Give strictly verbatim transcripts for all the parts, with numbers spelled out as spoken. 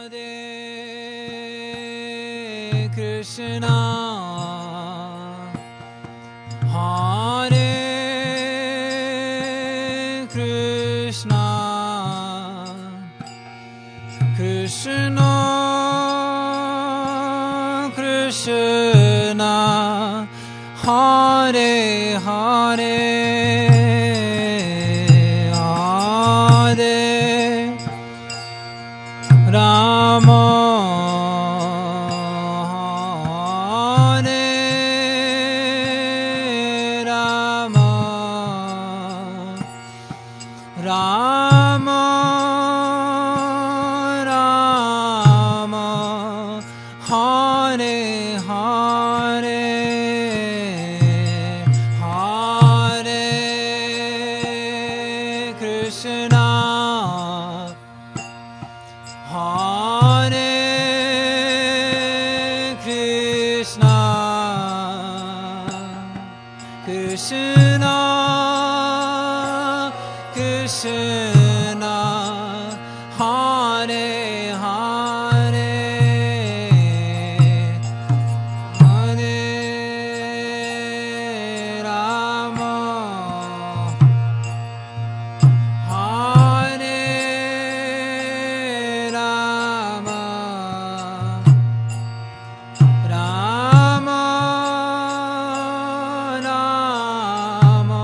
Krishna, Hare Krishna, Krishna Krishna, Hare Hare, Hare Rama, Rama, Rama, Hare Hare, Hare Krishna, Hare Krishna, Krishna Krishna, Hare Hare, Hare Rama, Hare Rama, Rama Rama,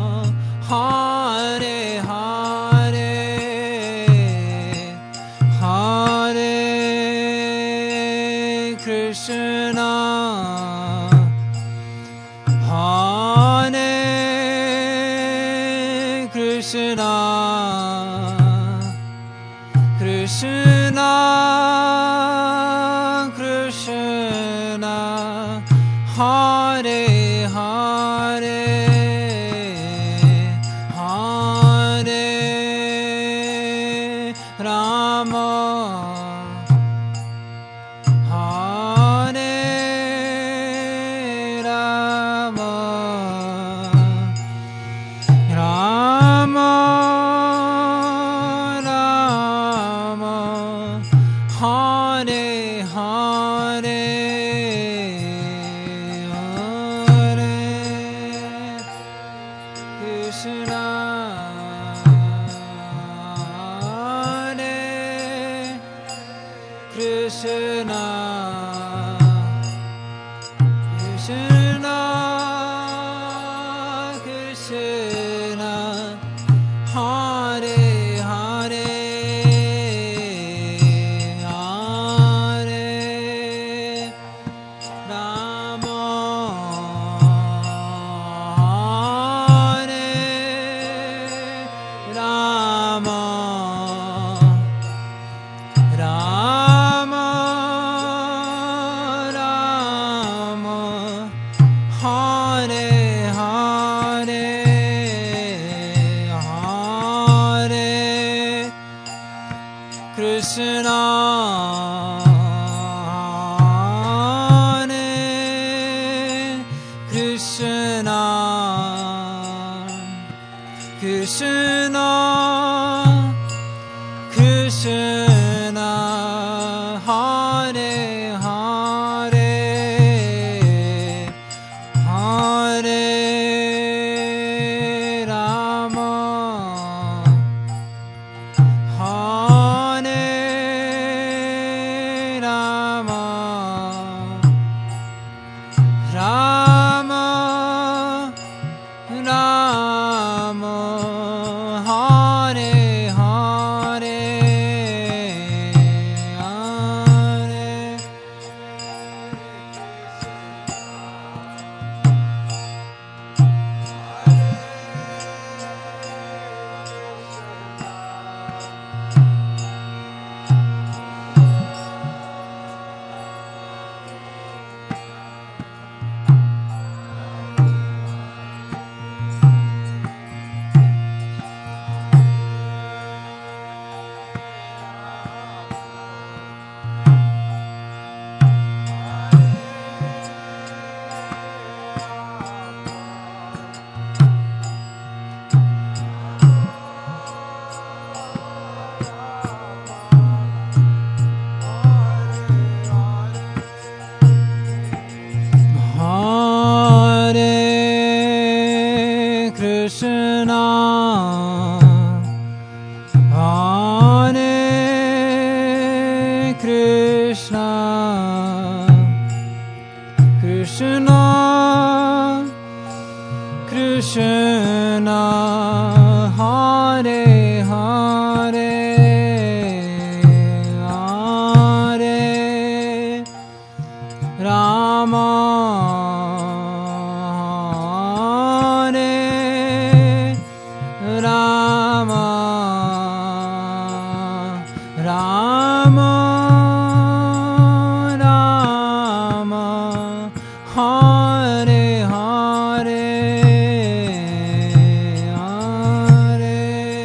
Hare Hare, Hare Krishna, Hare Krishna, Krishna Krishna, Hare Hare, Hare Rama, Hare Rama, Rama Rama, Hare Hare, Hare Krishna, Hare Krishna, Krishna Krishna, Hare Hare, Hare Rama, Hare Rama, Rama Rama, Hare Hare, Hare Krishna, Hare Krishna, Krishna Krishna, Hare Hare, Hare Rama, Hare Rama, Rama Rama, Hare Hare, Rama Rama Hare Hare Hare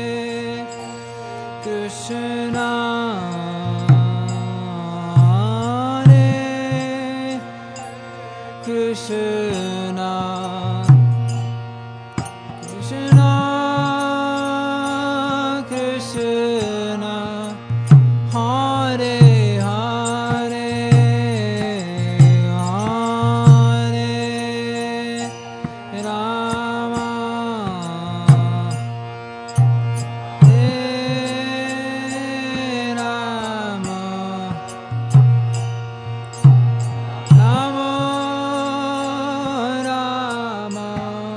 Krishna Hare Krishna Krishna Krishna Hare Hare Hare Rama Hare Rama Rama Rama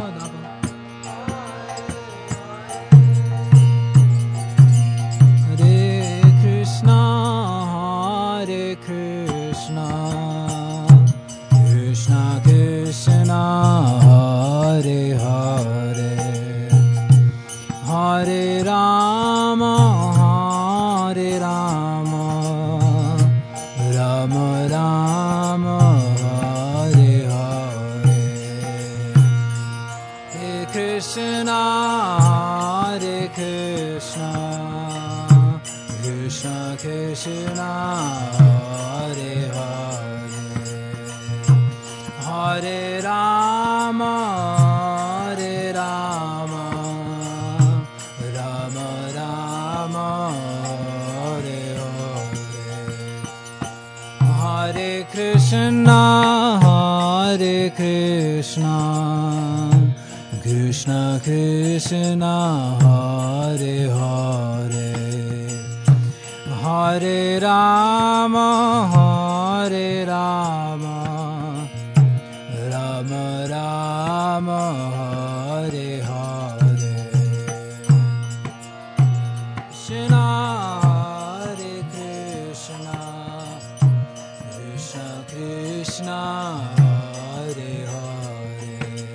Hare Krishna Hare Krishna Krishna Krishna Hare Hare Hare Rama Hare Rama Rama Rama Hare Hare Hare Krishna Hare Krishna Krishna Krishna Hare Hare Hare Rama Hare Rama Rama Rama Hare Hare Hare Krishna Hare Krishna Krishna Krishna Hare Hare Hare Rama Hare Rama Rama Rama Hare Hare Krishna Hare Krishna Krishna Krishna Hare Hare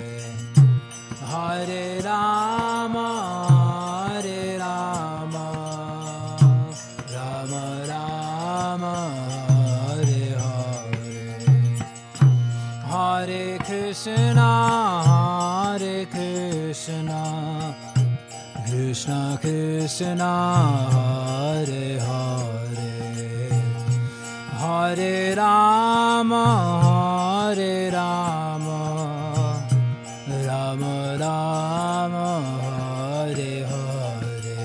Hare Rama Hare Rama Rama Rama Hare Hare Hare Krishna Hare Krishna Krishna Krishna Hare Hare Hare Rama Hare Rama Rama Rama Hare Hare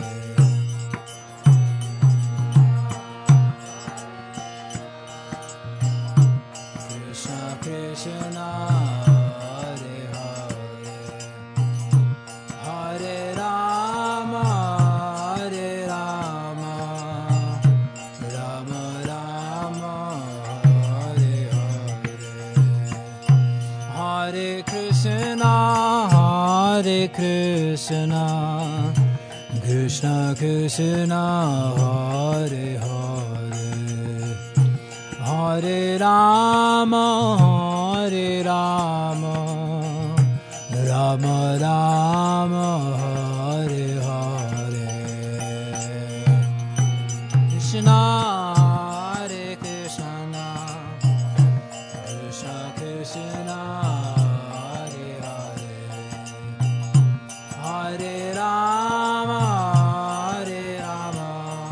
Krishna Krishna Hare Hare Hare Rama Hare Rama Rama Rama Hare Hare Hare Krishna Hare Krishna Krishna Krishna Hare Hare Hare Rama Hare Rama Rama Rama Hare Hare Krishna Hare Krishna Krishna Krishna Hare Hare Hare Rama Hare Rama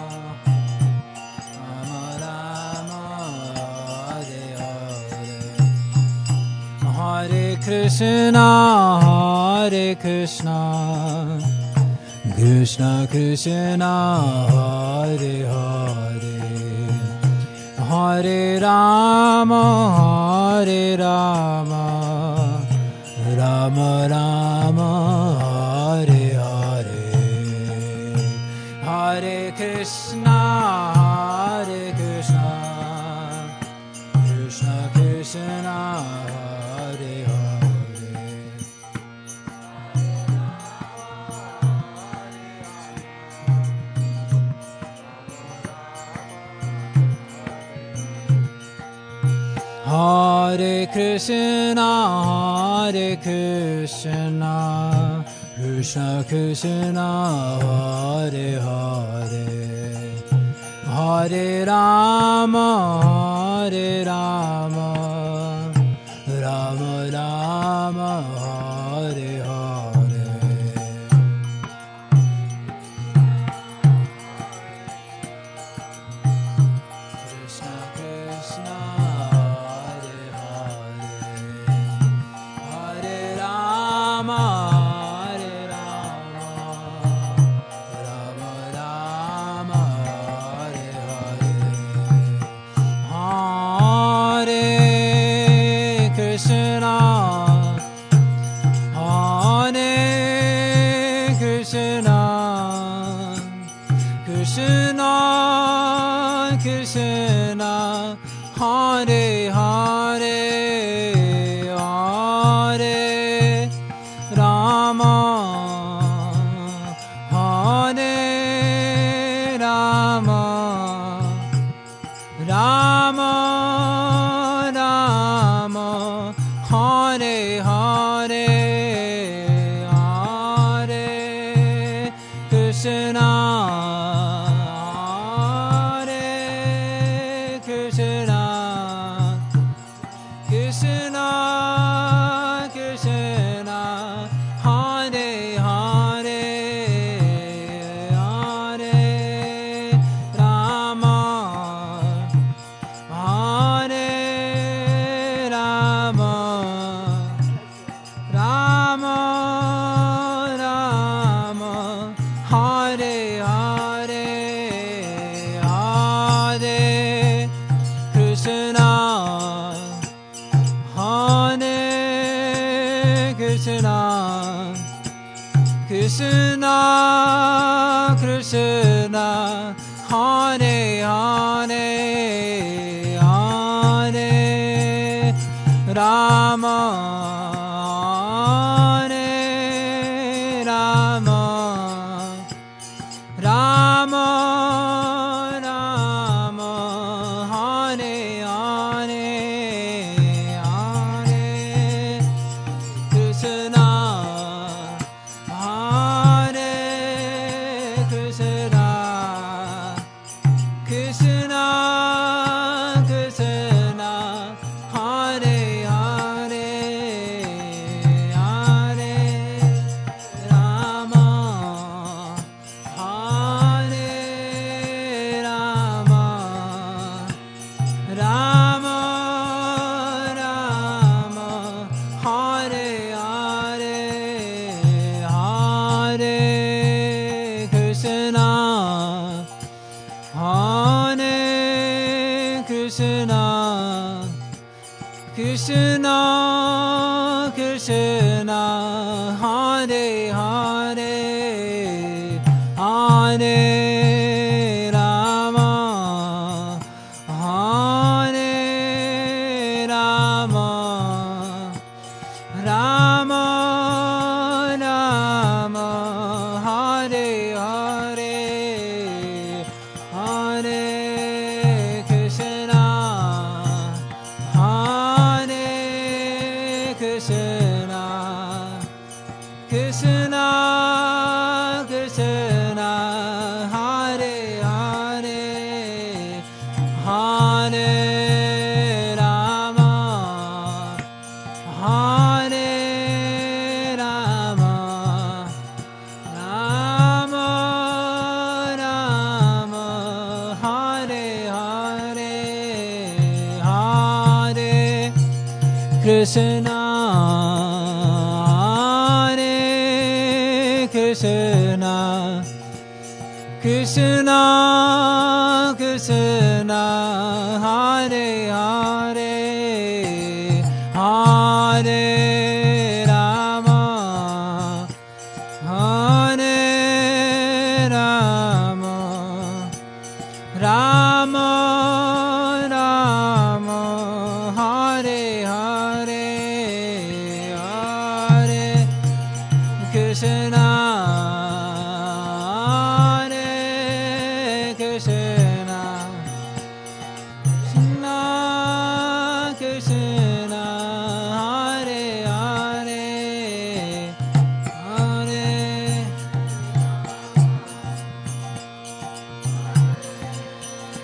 Rama Rama Hare Hare Hare Krishna Hare Krishna Krishna Krishna Hare Hare Hare Rama Hare Rama Rama Rama Hare Hare Hare Krishna Hare Krishna Krishna Krishna Hare Hare Hare Krishna Hare Krishna Krishna Krishna Hare Hare Hare Rama, Hare Rama, Rama Rama, Hare Hare. Krishna Krishna, Hare Hare, Hare Rama, Hare Rama, Rama Rama, Hare Hare. Hare Krishna, Hare Krishna, Krishna Krishna, Hare Hare, Hare Rama, Hare Rama, Rama Rama, Hare Hare, Hare Krishna, Hare Krishna, Krishna Krishna, Hare Hare, Hare Rama, Hare Rama, Rama Rama, Hare Hare, Hare Krishna, Hare Krishna, Krishna Krishna, Hare Hare, Hare Rama, Hare Rama, Rama Rama, Hare Hare, Hare Krishna, Hare Krishna, Krishna Krishna, Hare Hare, Hare Rama, Hare Rama, Rama Rama, Hare Hare, Hare Krishna, Hare Krishna, Krishna Krishna, Hare Hare, Hare Rama, Hare Rama, Rama Rama, Hare Hare, Hare Krishna, Hare Krishna, Krishna Krishna, Hare Hare, Hare Rama, Hare Rama, Rama Rama, Hare Hare, Hare Krishna, Hare Krishna, Krishna Krishna, Hare Hare, Hare Rama, Hare Rama, Rama Rama, Hare Hare, Hare Krishna, Hare Krishna, Krishna Krishna, Hare Hare, Hare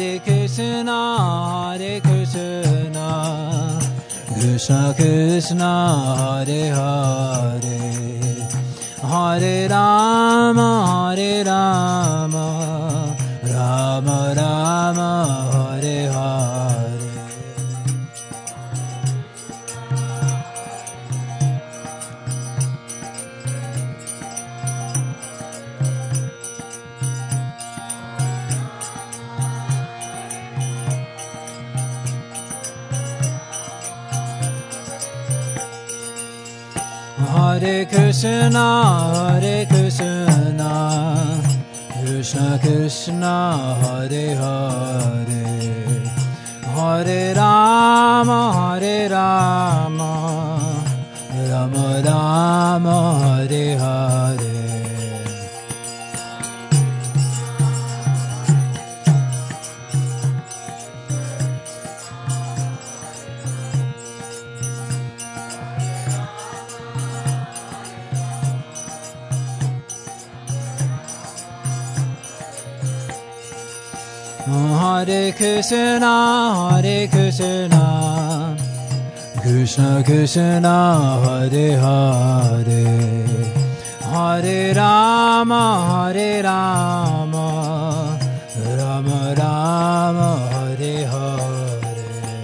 Hare Krishna, Hare Krishna, Krishna Krishna, Hare Hare, Hare Rama, Hare Rama, Rama Rama, Hare Hare. Hare Krishna, Hare Krishna, Krishna Krishna, Hare Hare, Hare Rama, Hare Rama, Rama Rama, Hare Hare. Hare Krishna, Hare Krishna, Krishna Krishna, Hare Hare, Hare Rama, Hare Rama, Rama Rama, Hare Hare.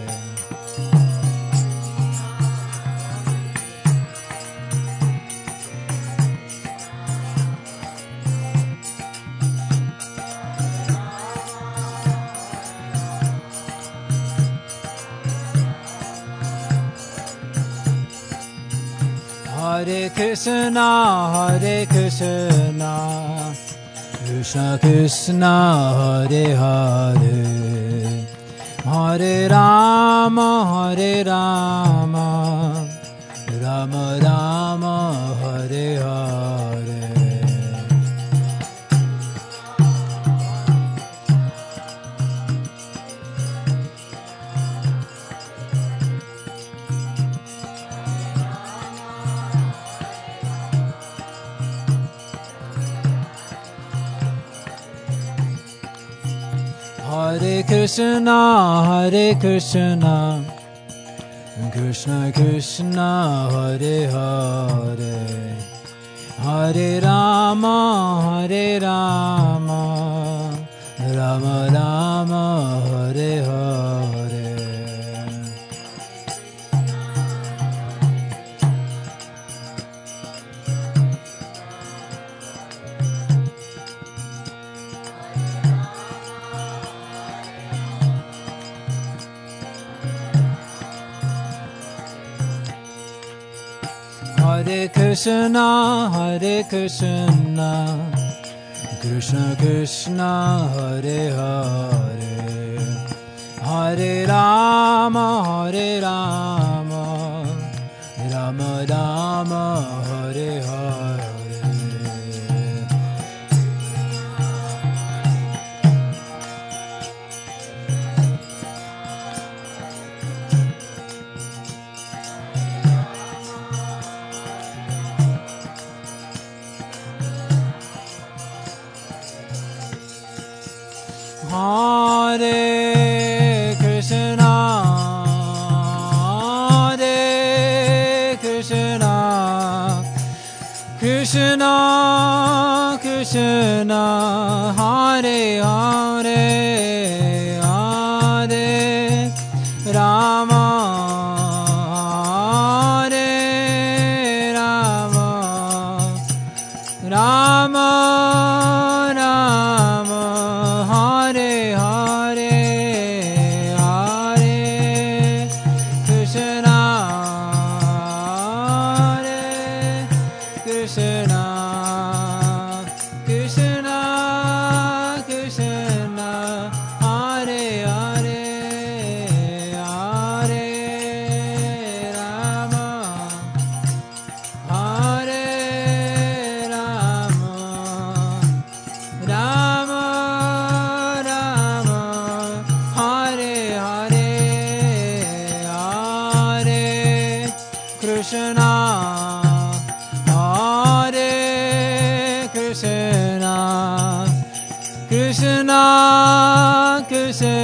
Hare Krishna, Hare Krishna, Krishna Krishna, Hare Hare, Hare Rama, Hare Rama, Rama Rama, Hare Hare. Hare Krishna, Hare Krishna, Krishna Krishna, Hare Hare, Hare Rama, Hare Rama, Rama Rama, Hare Hare. Hare Krishna, Hare Krishna, Krishna Krishna, Hare Hare, Hare Rama, Hare Rama, Rama Rama, Hare Hare. Hare Krishna, Hare Krishna, Krishna Krishna, Hare Hare, Hare Rama, Hare Rama, Rama Rama, Hare Hare, Hare Krishna, Hare Krishna, Krishna Krishna, Hare Hare, Hare Rama, Hare Rama, Rama Rama, Hare Hare, Hare Krishna, Hare Krishna, Krishna Krishna,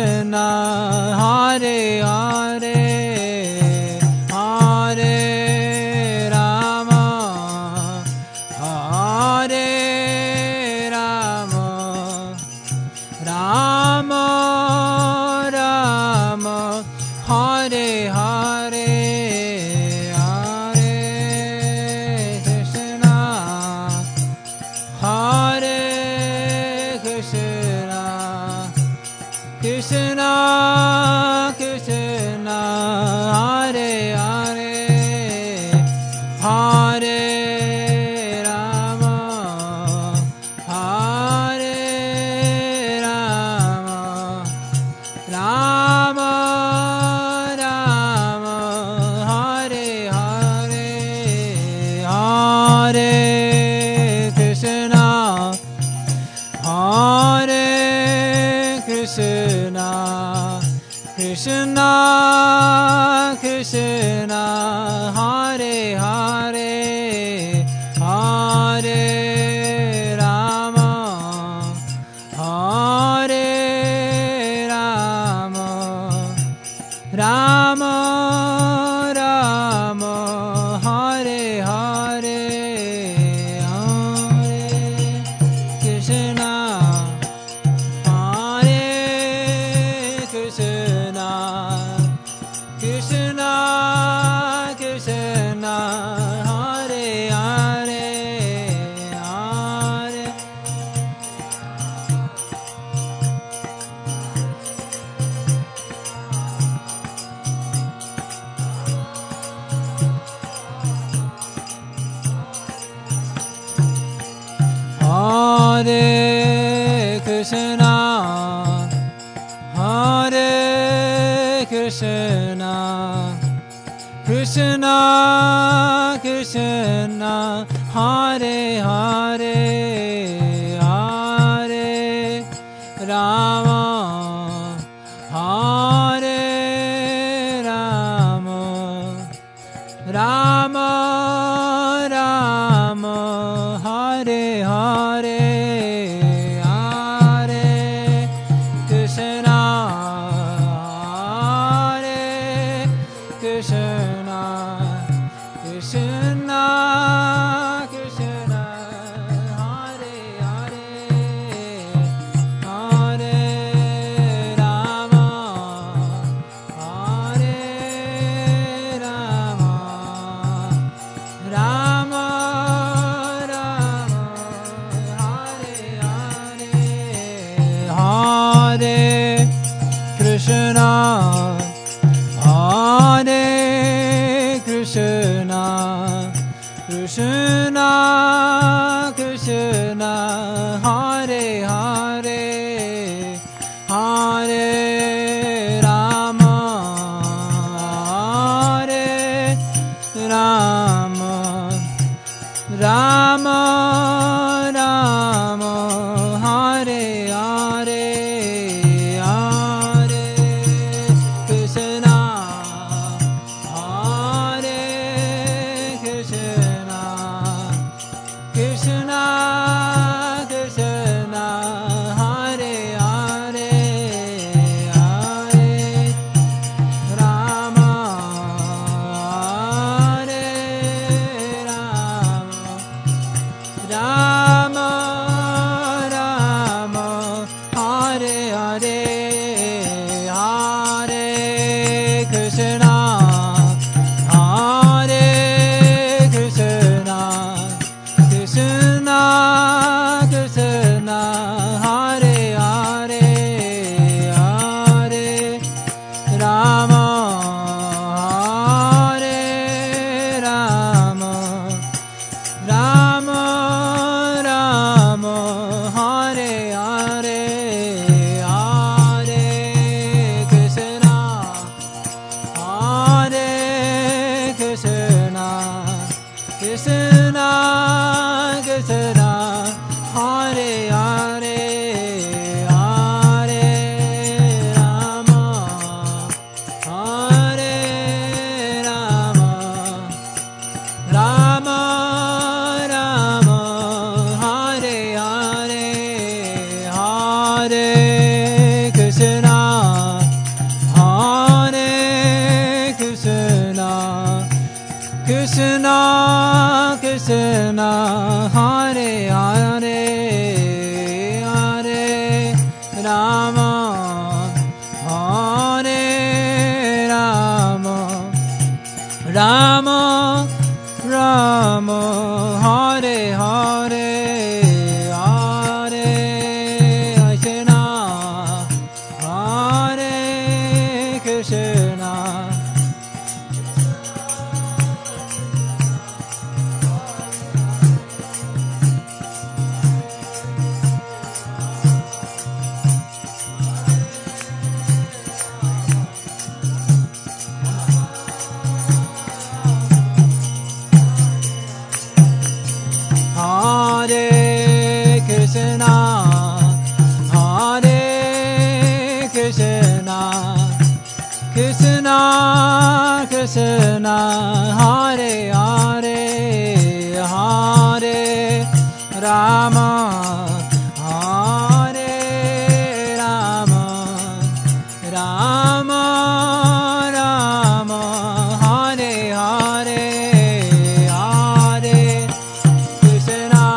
Krishna, Hare Hare, Hare Rama, Hare Rama, Rama Rama, Hare Hare, Hare Krishna, Hare Krishna, Krishna Krishna, Hare Hare, Hare Hare Krishna, Hare Krishna, Krishna Krishna, Hare Hare, Hare Rama, Hare Rama, Rama Rama, Hare Hare, Hare Krishna, Hare Krishna, Krishna Krishna, Hare Hare, Hare Rama, Hare Rama, Rama Rama, Hare Hare, Hare Krishna, Hare Krishna, Krishna Krishna, Hare Hare, Hare Rama, Hare Rama, Rama Rama, Hare Hare, Hare Krishna, Hare Krishna, Krishna Krishna, Hare Hare, Hare Rama, Hare Rama, Rama Rama, Hare Hare, Hare Krishna, Hare Krishna, Krishna Krishna, Hare Hare, Hare Rama, Hare Rama, Rama Rama, Hare Hare, Hare Krishna, Hare Krishna, Krishna Krishna, Hare Hare, Hare Rama, Hare Rama, Rama Rama, Hare Hare, Hare Krishna, Hare Krishna, Krishna Krishna, Hare Hare, Hare Rama, Hare Rama, Rama Rama, Hare Hare, Hare Krishna, Hare Krishna, Hare Hare Hare, Hare Rama, Hare Rama, Rama Rama, Hare Hare, Hare Krishna,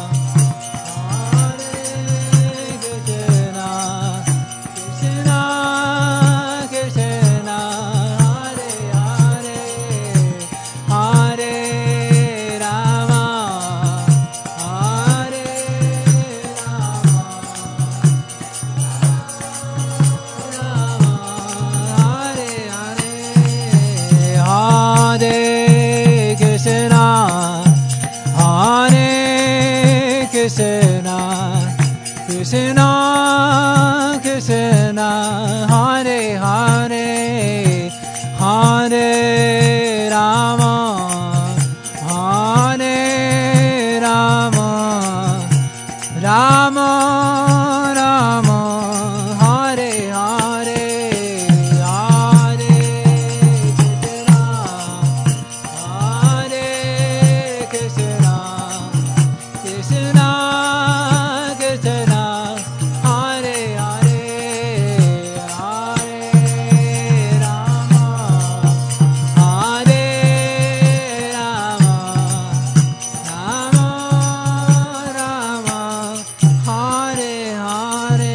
Hare Krishna, Krishna Krishna, Hare Hare, Hare Rama, Hare Rama, Rama Hare Hare, Hare Krishna, Hare Krishna, Krishna Krishna, Hare Hare, Hare Rama, Hare Rama, Rama Rama, Hare Hare, Hare Krishna, Hare Krishna, Krishna Krishna, Hare Hare, Hare Rama, Hare Rama, Rama Rama, Hare Hare,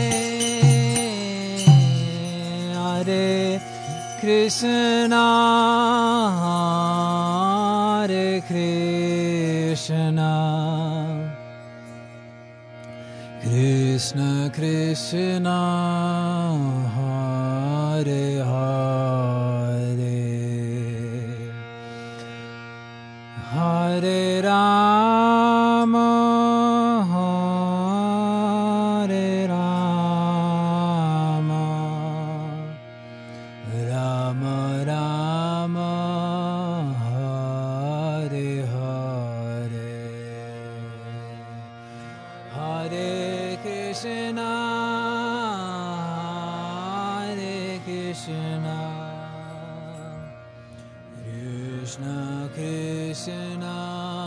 Hare Krishna, Hare Krishna, Krishna Krishna, Hare Hare, Hare Rama, Hare Rama, Rama Rama, Hare Hare, Hare Krishna, Hare Krishna, Krishna Krishna,